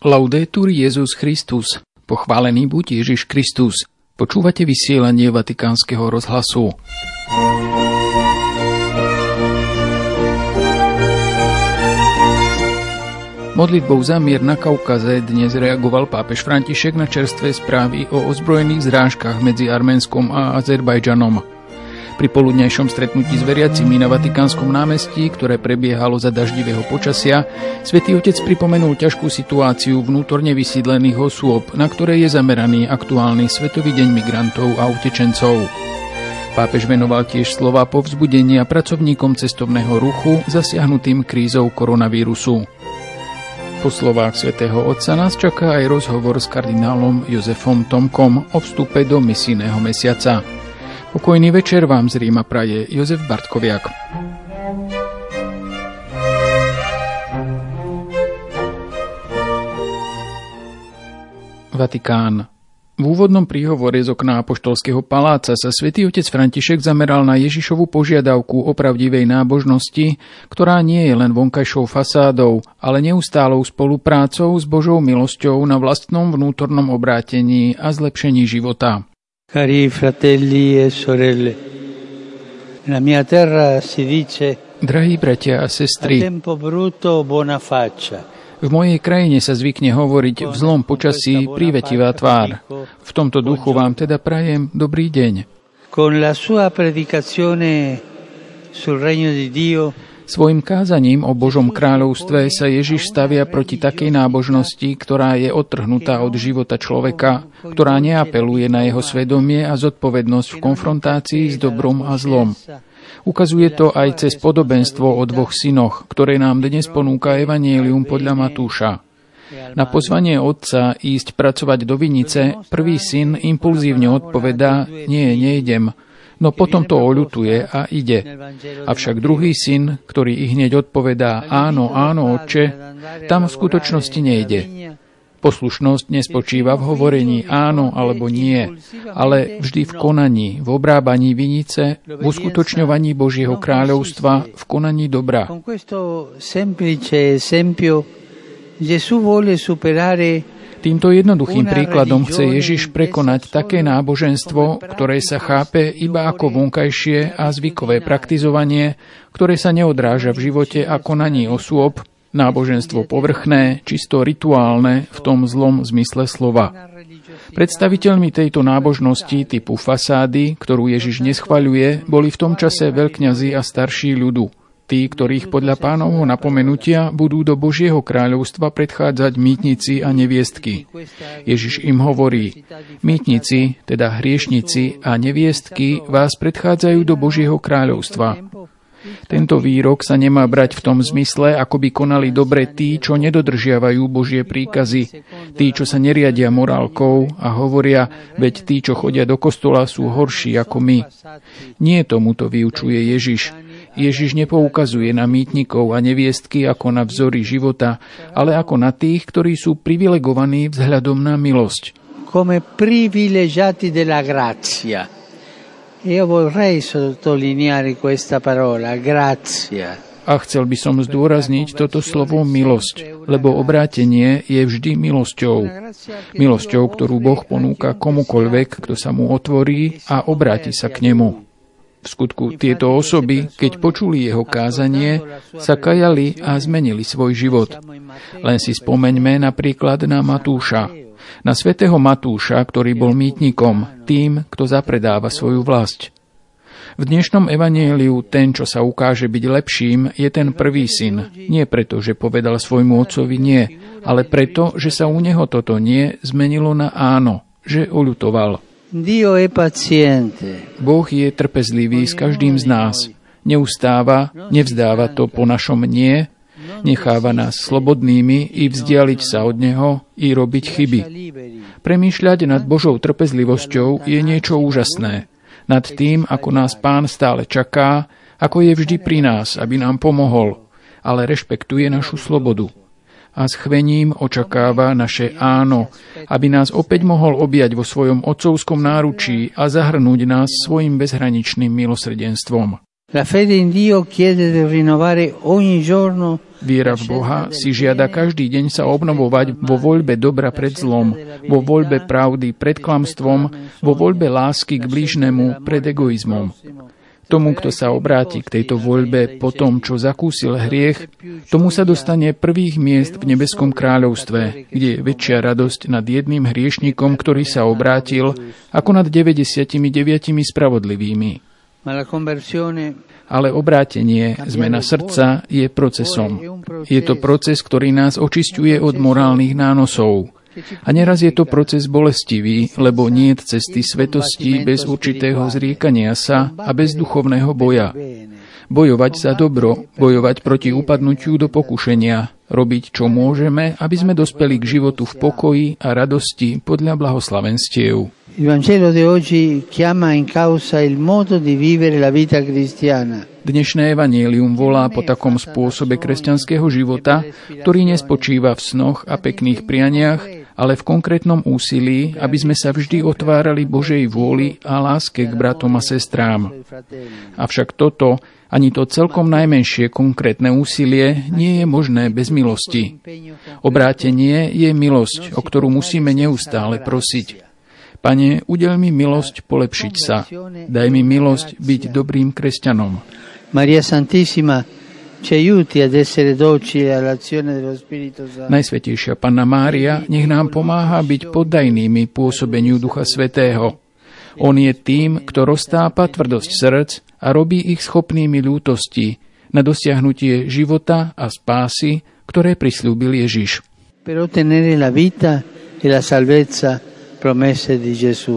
Laudetur Jesus Christus. Pochválený buď Ježiš Kristus. Počúvate vysielanie Vatikánskeho rozhlasu. Modlitbou za mier na Kaukaze dnes reagoval pápež František na čerstvé správy o ozbrojených zrážkach medzi Arménskom a Azerbajdžanom. Pri poludňajšom stretnutí s veriacimi na Vatikánskom námestí, ktoré prebiehalo za daždivého počasia, Svätý Otec pripomenul ťažkú situáciu vnútorne vysídlených osôb, na ktoré je zameraný aktuálny Svetový deň migrantov a utečencov. Pápež venoval tiež slova povzbudenia pracovníkom cestovného ruchu zasiahnutým krízou koronavírusu. Po slovách Svätého Otca nás čaká aj rozhovor s kardinálom Jozefom Tomkom o vstupe do misijného mesiaca. Pokojný večer vám z Ríma praje Jozef Bartkoviak. Vatikán. V úvodnom príhovore z okna Apoštolského paláca sa Svätý Otec František zameral na Ježišovu požiadavku o pravdivej nábožnosti, ktorá nie je len vonkajšou fasádou, ale neustálou spoluprácou s Božou milosťou na vlastnom vnútornom obrátení a zlepšení života. Cari fratelli e sorelle, nella mia terra si dice: Drahí bratia a sestry, tempo brutto buona faccia. V mojej krajine sa zvykne hovoriť v zlom počasí prívetivá tvár. V tomto duchu vám teda prajem dobrý deň. Con la sua predicazione sul regno di Dio, svojim kázaním o Božom kráľovstve sa Ježiš stavia proti takej nábožnosti, ktorá je odtrhnutá od života človeka, ktorá neapeluje na jeho svedomie a zodpovednosť v konfrontácii s dobrom a zlom. Ukazuje to aj cez podobenstvo o dvoch synoch, ktoré nám dnes ponúka Evanjelium podľa Matúša. Na pozvanie otca ísť pracovať do vinice, prvý syn impulzívne odpovedá: nie, nejdem. No potom to oľutuje a ide. Avšak druhý syn, ktorý i hneď odpovedá: áno, áno, otče, tam v skutočnosti nejde. Poslušnosť nespočíva v hovorení áno alebo nie, ale vždy v konaní, v obrábaní vinice, v uskutočňovaní Božieho kráľovstva, v konaní dobra. Týmto jednoduchým príkladom chce Ježiš prekonať také náboženstvo, ktoré sa chápe iba ako vonkajšie a zvykové praktizovanie, ktoré sa neodráža v živote a konaní osôb, náboženstvo povrchné, čisto rituálne v tom zlom zmysle slova. Predstaviteľmi tejto nábožnosti typu fasády, ktorú Ježiš neschvaľuje, boli v tom čase veľkňazi a starší ľudu. Tí, ktorých podľa Pánovho napomenutia budú do Božieho kráľovstva predchádzať mýtnici a neviestky. Ježiš im hovorí: mýtnici, teda hriešnici a neviestky vás predchádzajú do Božieho kráľovstva. Tento výrok sa nemá brať v tom zmysle, ako by konali dobre tí, čo nedodržiavajú Božie príkazy, tí, čo sa neriadia morálkou a hovoria: veď tí, čo chodia do kostola, sú horší ako my. Nie tomuto vyučuje Ježiš. Ježiš nepoukazuje na mýtnikov a neviestky ako na vzory života, ale ako na tých, ktorí sú privilegovaní vzhľadom na milosť. Come privilegiati della grazia. Io vorrei sottolineare questa parola, grazia. A chcel by som zdôrazniť toto slovo milosť, lebo obrátenie je vždy milosťou. Milosťou, ktorú Boh ponúka komukoľvek, kto sa mu otvorí a obráti sa k nemu. V skutku tieto osoby, keď počuli jeho kázanie, sa kajali a zmenili svoj život. Len si spomeňme napríklad na Matúša. Na svätého Matúša, ktorý bol mýtnikom, tým, kto zapredáva svoju vlasť. V dnešnom evanjeliu ten, čo sa ukáže byť lepším, je ten prvý syn. Nie preto, že povedal svojmu otcovi nie, ale preto, že sa u neho toto nie zmenilo na áno, že oľutoval. Boh je trpezlivý s každým z nás. Neustáva, nevzdáva to po našom nie, necháva nás slobodnými i vzdialiť sa od Neho, i robiť chyby. Premýšľať nad Božou trpezlivosťou je niečo úžasné. Nad tým, ako nás Pán stále čaká, ako je vždy pri nás, aby nám pomohol, ale rešpektuje našu slobodu. A s chvením očakáva naše áno, aby nás opäť mohol objať vo svojom otcovskom náručí a zahrnúť nás svojim bezhraničným milosrdenstvom. La fede in Dio chiede di rinnovare ogni giorno. Viera v Boha si žiada každý deň sa obnovovať vo voľbe dobra pred zlom, vo voľbe pravdy pred klamstvom, vo voľbe lásky k blížnemu pred egoizmom. Tomu, kto sa obráti k tejto voľbe po tom, čo zakúsil hriech, tomu sa dostane prvých miest v nebeskom kráľovstve, kde je väčšia radosť nad jedným hriešnikom, ktorý sa obrátil, ako nad 99 spravodlivými. Ale obrátenie, zmena srdca je procesom. Je to proces, ktorý nás očisťuje od morálnych nánosov. A neraz je to proces bolestivý, lebo nie je cesty svetosti bez určitého zriekania sa a bez duchovného boja. Bojovať za dobro, bojovať proti upadnutiu do pokušenia, robiť, čo môžeme, aby sme dospeli k životu v pokoji a radosti podľa blahoslavenstiev. Il Vangelo di oggi chiama in causa il modo di vivere la vita cristiana. Dnešné evanjelium volá po takom spôsobe kresťanského života, ktorý nespočíva v snoch a pekných prianiach, ale v konkrétnom úsilí, aby sme sa vždy otvárali Božej vôli a láske k bratom a sestrám. Avšak toto, ani to celkom najmenšie konkrétne úsilie, nie je možné bez milosti. Obrátenie je milosť, o ktorú musíme neustále prosiť. Pane, udeľ mi milosť polepšiť sa. Daj mi milosť byť dobrým kresťanom. Maria Santissima, ci aiuti ad essere docili all'azione dello Spirito Santo. Najsvätejšia Panna Mária, nech nám pomáha byť poddajnými pôsobeniu Ducha Svätého. On je tým, kto roztápa tvrdosť srdc a robí ich schopnými ľútosti na dosiahnutie života a spásy, ktoré prisľúbil Ježiš. Per ottenere la vita e la salvezza promesse di Gesù.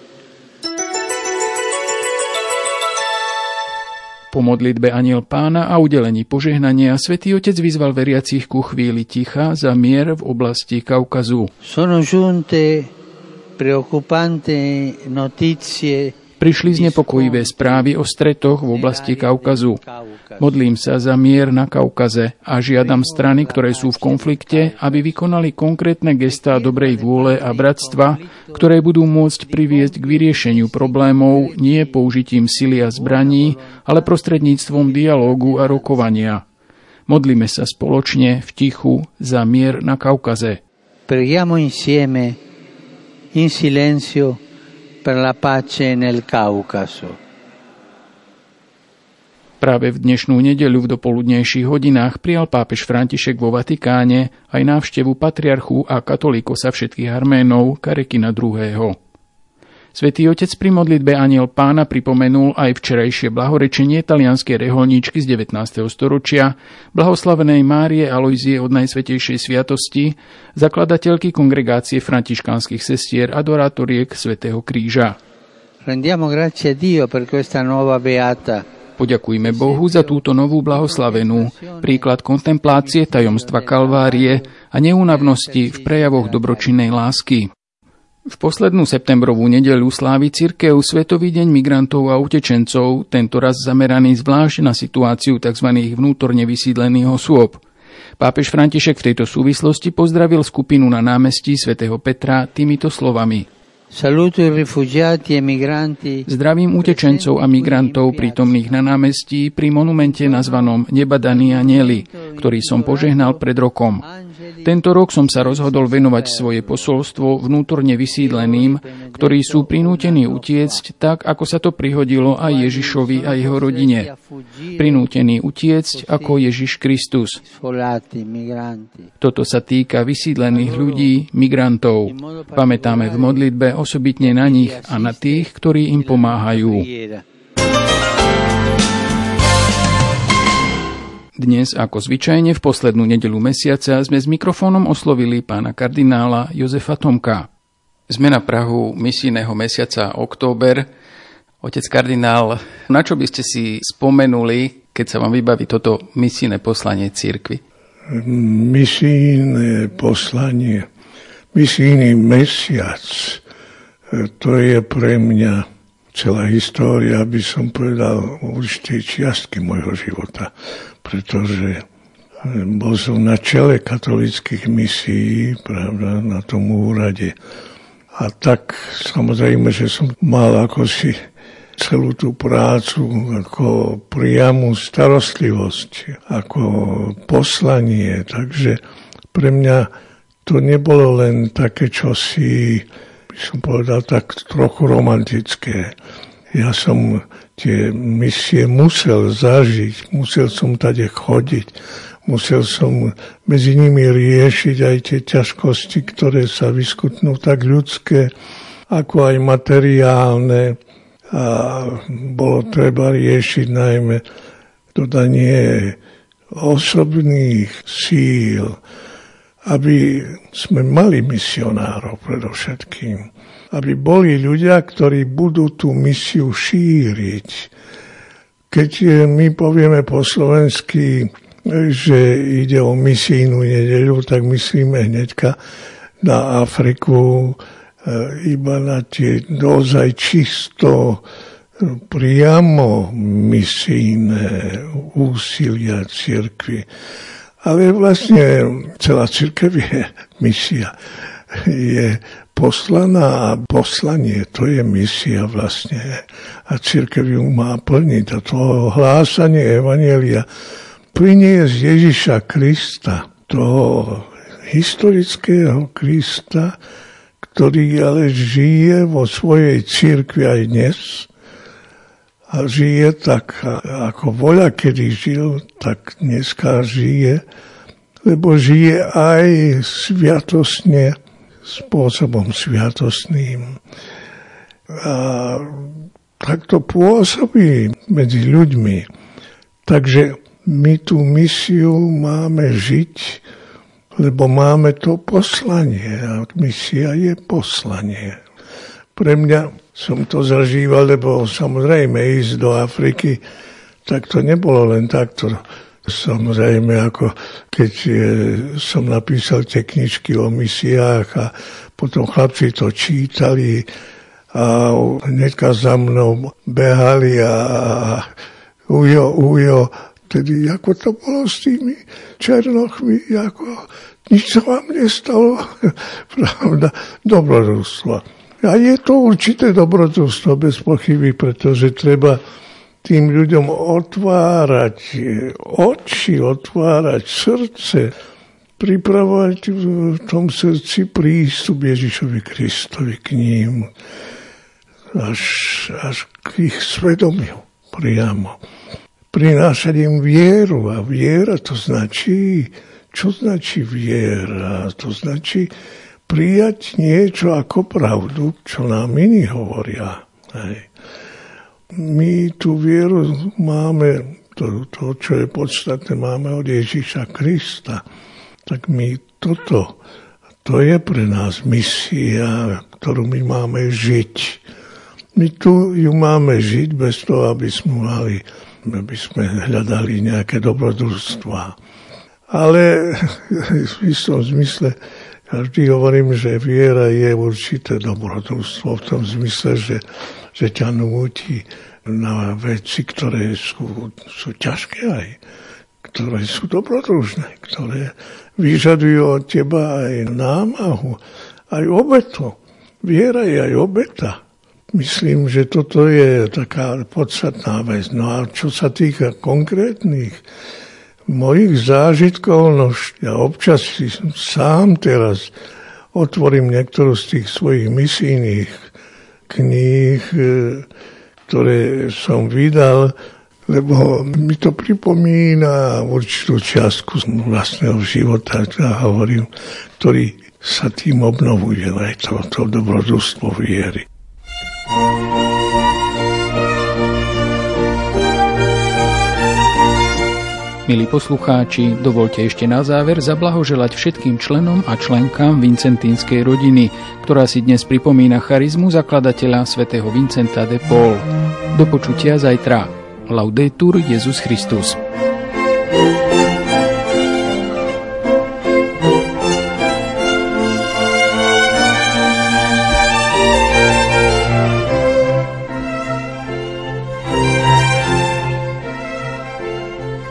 Po modlitbe Anjel Pána a udelení požehnania Svätý Otec vyzval veriacich ku chvíli ticha za mier v oblasti Kaukazu. Sono giunte preoccupante notizie. Prišli znepokojivé správy o stretoch v oblasti Kaukazu. Modlím sa za mier na Kaukaze a žiadam strany, ktoré sú v konflikte, aby vykonali konkrétne gestá dobrej vôle a bratstva, ktoré budú môcť priviesť k vyriešeniu problémov nie použitím sily a zbraní, ale prostredníctvom dialógu a rokovania. Modlíme sa spoločne v tichu za mier na Kaukaze. Preghiamo insieme in silenzio per la pace nel Caucaso. Práve v dnešnú nedeľu v dopoludnejších hodinách prijal pápež František vo Vatikáne aj návštevu patriarchu a katolíkosa všetkých Arménov Karekina II. Svätý Otec pri modlitbe Anjel Pána pripomenul aj včerajšie blahorečenie talianskej reholníčky z 19. storočia, blahoslavenej Márie Alojzie od Najsvätejšej sviatosti, zakladateľky kongregácie františkánskych sestier adorátoriek Svätého kríža. Rendiamo grazie a Dio per questa nuova beata. Poďakujme Bohu za túto novú blahoslavenú, príklad kontemplácie tajomstva Kalvárie a neúnavnosti v prejavoch dobročinnej lásky. V poslednú septembrovú nedeľu slávi cirkev Svetový deň migrantov a utečencov, tento raz zameraný zvlášť na situáciu tzv. Vnútorne vysídlených osôb. Pápež František v tejto súvislosti pozdravil skupinu na námestí svätého Petra týmito slovami. Zdravím utečencov a migrantov prítomných na námestí pri monumente nazvanom Nebadaní anjeli, ktorý som požehnal pred rokom. Tento rok som sa rozhodol venovať svoje posolstvo vnútorne vysídleným, ktorí sú prinútení utiecť tak, ako sa to prihodilo aj Ježišovi a jeho rodine. Prinútení utiecť ako Ježiš Kristus. Toto sa týka vysídlených ľudí, migrantov. Pamätáme v modlitbe osobitne na nich a na tých, ktorí im pomáhajú. Dnes, ako zvyčajne, v poslednú nedeľu mesiaca sme s mikrofónom oslovili pána kardinála Jozefa Tomka. Sme na prahu misijného mesiaca október. Otec kardinál, na čo by ste si spomenuli, keď sa vám vybaví toto misijné poslanie cirkvi? Misijné poslanie, misijný mesiac, to je pre mňa celá história, by som povedal, určitej čiastky môjho života, pretože bol som na čele katolíckych misií, pravda, na tom úrade. A tak samozrejme, že som mal akosi celú tú prácu ako priamu starostlivosť, ako poslanie. Takže pre mňa to nebolo len také čosi, by som povedal, tak trochu romantické. Ja som tie misie musel zažiť, musel som tade chodiť, musel som medzi nimi riešiť aj tie ťažkosti, ktoré sa vyskytnú tak ľudské, ako aj materiálne. A bolo treba riešiť najmä dodanie osobných síl, aby sme mali misionárov predovšetkým. Aby boli ľudia, ktorí budú tú misiu šíriť. Keď my povieme po slovensky, že ide o misijnú nedeľu, tak myslíme hneďka na Afriku, iba na tie dozaj čisto priamo misijné úsilia cirkvi. Ale vlastne celá cirkev je misia. Je poslaná a poslanie, to je misia vlastne. A cirkev ju má plniť. A to hlásanie evanjelia priniesť Ježiša Krista, toho historického Krista, ktorý ale žije vo svojej cirkvi aj dnes a žije tak, ako voľa kedy žil, tak dneska žije, lebo žije aj sviatostne, spôsobom sviatostným. A tak to pôsobí medzi ľuďmi. Takže my tú misiu máme žiť, lebo máme to poslanie. A misia je poslanie. Pre mňa som to zažíval, lebo samozrejme ísť do Afriky, tak to nebolo len takto. Samozrejme, ako keď som napísal tie knižky o misiách a potom chlapci to čítali a hneďka za mnou behali a ujo, tedy ako to bolo s tými černochmi, ako nič sa vám nestalo. Pravda, dobrodružstvo. A je to určité dobrodružstvo bez pochyby, pretože treba tým ľuďom otvárať oči, otvárať srdce, pripravovať v tom srdci prístup Ježišovi Kristovi k ním, až k ich svedomiu priamo. Prinášať im vieru. A viera to značí, čo značí viera? To značí prijať niečo ako pravdu, čo nám iní hovoria. Hej. My tú vieru máme, to, čo je podstatné, máme od Ježiša Krista. Tak my to je pre nás misia, ktorú my máme žiť. My tu ju máme žiť bez toho, aby sme hľadali nejaké dobrodružstvá. Ale v istom zmysle vždy hovorím, že viera je určité dobrodružstvo v tom zmysle, že ťa núti na veci, ktoré sú ťažké aj, ktoré sú dobrodružné, ktoré vyžadujú od teba aj námahu, aj obetu. Viera je aj obeta. Myslím, že toto je taká podstatná vec. No a čo sa týka konkrétnych mojich zážitkov, no ja občas si sám teraz otvorím niektorú z tých svojich misijných kníh, ktoré som vydal, lebo mi to pripomína určitú čiastku vlastného života, ja hovorím, ktorý sa tým obnovuje aj to dobrodružstvo viery. Milí poslucháči, dovoľte ešte na záver zablahoželať všetkým členom a členkám vincentínskej rodiny, ktorá si dnes pripomína charizmu zakladateľa svätého Vincenta de Paul. Do počutia zajtra. Laudetur Jesus Christus.